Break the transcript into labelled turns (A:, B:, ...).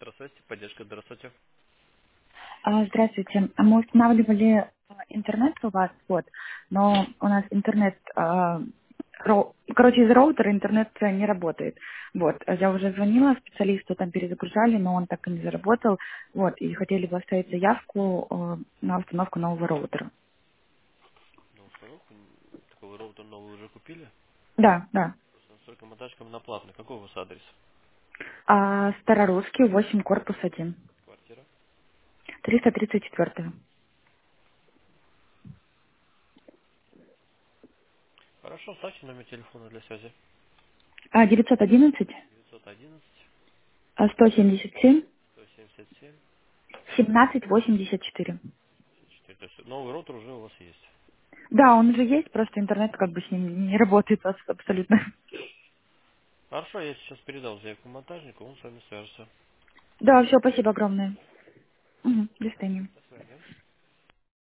A: Здравствуйте, поддержка, здравствуйте.
B: Здравствуйте. Мы устанавливали интернет у вас, вот, но у нас интернет, короче, из роутера интернет не работает. Вот, я уже звонила специалисту, там перезагружали, но он так и не заработал. Вот, и хотели бы оставить заявку на установку нового роутера.
A: На установку такого роутер новый уже купили.
B: Да, да.
A: С настройкой монтажком на платный. Какой у вас адрес?
B: Старорусский, 8, корпус 1.
A: Квартира.
B: 334.
A: Хорошо, ставьте номер телефона для связи.
B: 911
A: 911
B: 177
A: 177
B: 1784.
A: 4. То есть новый роутер уже у вас есть.
B: Да, он уже есть, просто интернет как бы с ним не работает абсолютно.
A: Хорошо, я сейчас передал заявку монтажнику, он с вами свяжется.
B: Да, все, спасибо огромное. Мгм, до свидания.